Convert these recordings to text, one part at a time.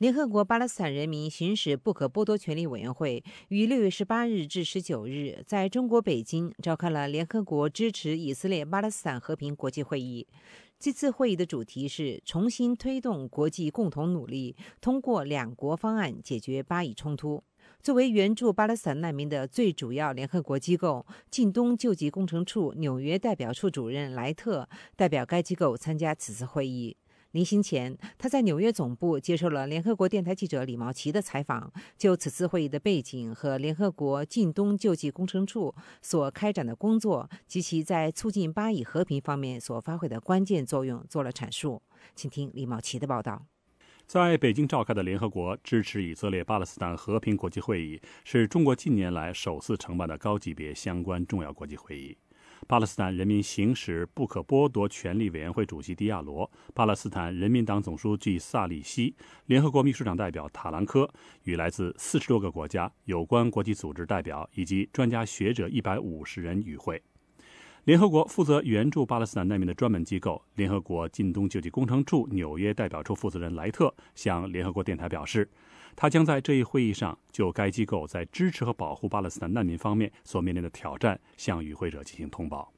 联合国巴勒斯坦人民行使不可剥夺权利委员会于6月18日至19日在中国北京召开了联合国支持以色列巴勒斯坦和平国际会议。这次会议的主题是重新推动国际共同努力，通过两国方案解决巴以冲突。作为援助巴勒斯坦难民的最主要联合国机构，近东救济工程处纽约代表处主任莱特代表该机构参加此次会议。临行前，他在纽约总部接受了联合国电台记者李茂奇的采访，就此次会议的背景和联合国近东救济工程处所开展的工作及其在促进巴以和平方面所发挥的关键作用做了阐述。请听李茂奇的报道。 在北京召开的联合国支持以色列巴勒斯坦和平国际会议是中国近年来首次承办的高级别相关重要国际会议。巴勒斯坦人民行使不可剥夺权利委员会主席迪亚罗、巴勒斯坦人民党总书记萨利希、联合国秘书长代表塔兰科与来自40多个国家有关国际组织代表以及专家学者150人与会。联合国负责援助巴勒斯坦难民的专门机构联合国近东救济工程处纽约代表处负责人莱特向联合国电台表示，他将在这一会议上就该机构在支持和保护巴勒斯坦难民方面所面临的挑战向与会者进行通报。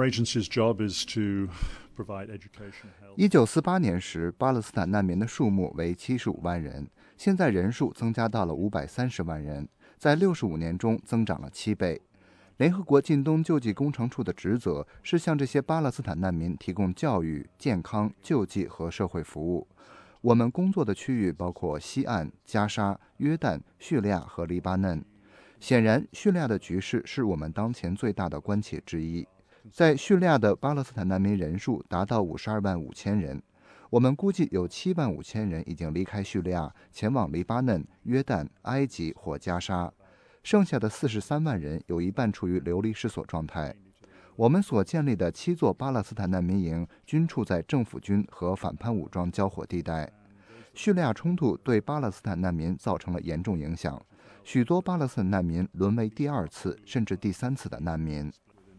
1948年时，巴勒斯坦难民的数目为75万人，现在人数增加到了530万人，在65年中增长了7倍。联合国近东救济工程处的职责是向这些巴勒斯坦难民提供教育、健康、救济和社会服务。我们工作的区域包括西岸、加沙、约旦、叙利亚和黎巴嫩。显然，叙利亚的局势是我们当前最大的关切之一。在叙利亚的巴勒斯坦难民人数达到52万5千人，我们估计有7万5千人已经离开叙利亚，前往黎巴嫩、约旦、埃及或加沙。剩下的43万人有一半处于流离失所状态。我们所建立的7座巴勒斯坦难民营均处在政府军和反叛武装交火地带。叙利亚冲突对巴勒斯坦难民造成了严重影响，许多巴勒斯坦难民沦为第2次甚至第3次的难民。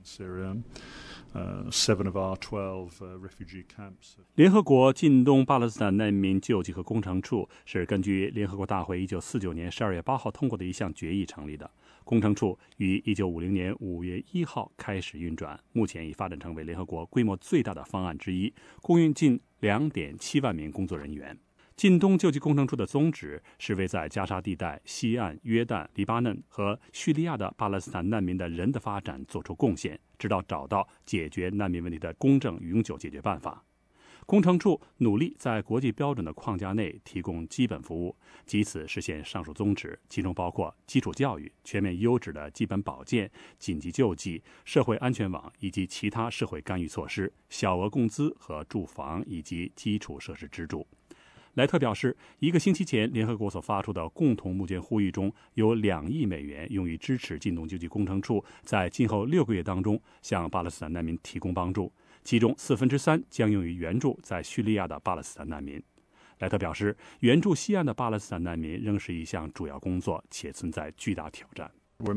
联合国近东巴勒斯坦难民救济和工程处是根据联合国大会1949年12月8号通过的一项决议成立的。工程处于1950年5月1号开始运转，目前已发展成为联合国规模最大的方案之一，供应近 2.7 万名工作人员。近东救济工程处的宗旨是为在加沙地带、西岸、约旦、黎巴嫩和叙利亚的巴勒斯坦难民的人的发展做出贡献，直到找到解决难民问题的公正永久解决办法。工程处努力在国际标准的框架内提供基本服务，藉此实现上述宗旨，其中包括基础教育、全面优质的基本保健、紧急救济、社会安全网以及其他社会干预措施、小额工资和住房以及基础设施支柱。莱特表示，1个星期前联合国所发出的共同募捐呼吁中有2亿美元用于支持近东救济工程处在今后6个月当中向巴勒斯坦难民提供帮助，其中3/4将用于援助在叙利亚的巴勒斯坦难民。莱特表示，援助西岸的巴勒斯坦难民仍是一项主要工作，且存在巨大挑战。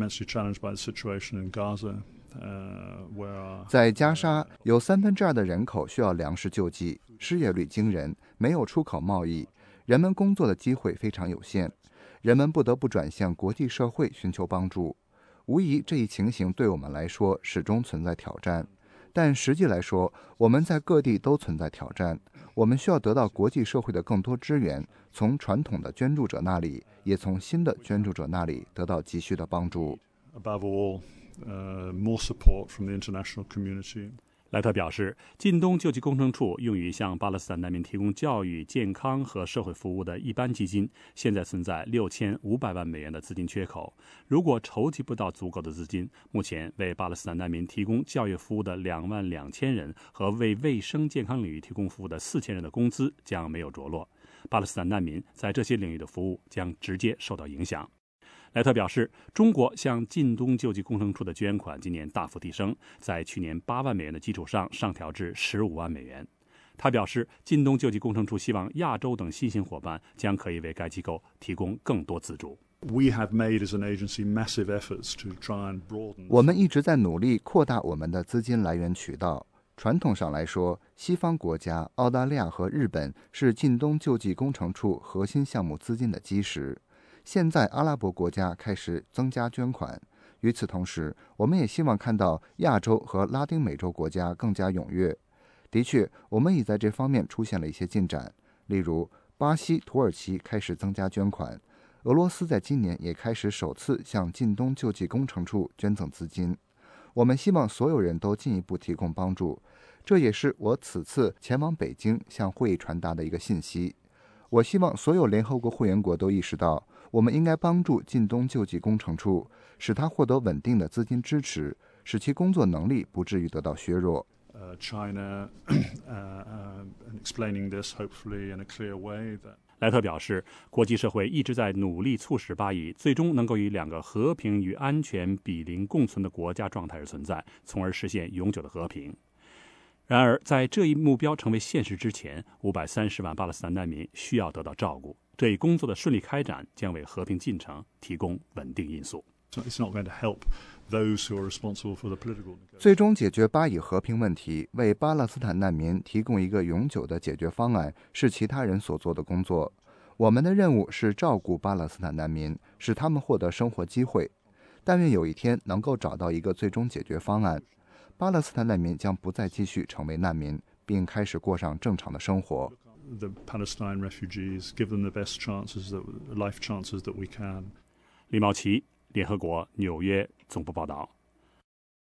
在加沙，有2/3的人口需要粮食救济，失业率惊人，没有出口贸易，人们工作的机会非常有限，人们不得不转向国际社会寻求帮助。无疑，这一情形对我们来说始终存在挑战，但实际来说，我们在各地都存在挑战。我们需要得到国际社会的更多支援，从传统的捐助者那里，也从新的捐助者那里得到急需的帮助。 more support from the international community. 莱特表示，近东救济工程处用于向巴勒斯坦难民提供教育、健康和社会服务的一般基金，现在存在6500万美元的资金缺口。如果筹集不到足够的资金，目前为巴勒斯坦难民提供教育服务的22000人和为卫生健康领域提供服务的4000人的工资将没有着落。巴勒斯坦难民在这些领域的服务将直接受到影响。莱特表示，中国向近东救济工程处的捐款今年大幅提升，在去年8万美元的基础上上调至15万美元。他表示，近东救济工程处希望亚洲等新兴伙伴将可以为该机构提供更多资助。 我们一直在努力扩大我们的资金来源渠道。 传统上来说，西方国家、澳大利亚和日本是近东救济工程处核心项目资金的基石。现在阿拉伯国家开始增加捐款，与此同时，我们也希望看到亚洲和拉丁美洲国家更加踊跃。的确，我们已在这方面出现了一些进展，例如巴西、土耳其开始增加捐款，俄罗斯在今年也开始首次向近东救济工程处捐赠资金。我们希望所有人都进一步提供帮助，这也是我此次前往北京向会议传达的一个信息。我希望所有联合国会员国都意识到，我们应该帮助近东救济工程处，使它获得稳定的资金支持，使其工作能力不至于得到削弱。 China explaining this hopefully in a clear way that 莱特表示，国际社会一直在努力促使巴以最终能够以两个和平与安全比邻共存的国家状态而存在，从而实现永久的和平。然而，在这一目标成为现实之前，530万巴勒斯坦难民需要得到照顾。这一工作的顺利开展将为和平进程提供稳定因素。 it's not going to help those who are responsible for the political. 最终解决巴以和平问题，为巴勒斯坦难民提供一个永久的解决方案，是其他人所做的工作。我们的任务是照顾巴勒斯坦难民，使他们获得生活机会。但愿有一天能够找到一个最终解决方案，巴勒斯坦难民将不再继续成为难民，并开始过上正常的生活。 The Palestine refugees, give them the best life chances that we can. 李茂奇，联合国纽约总部报道。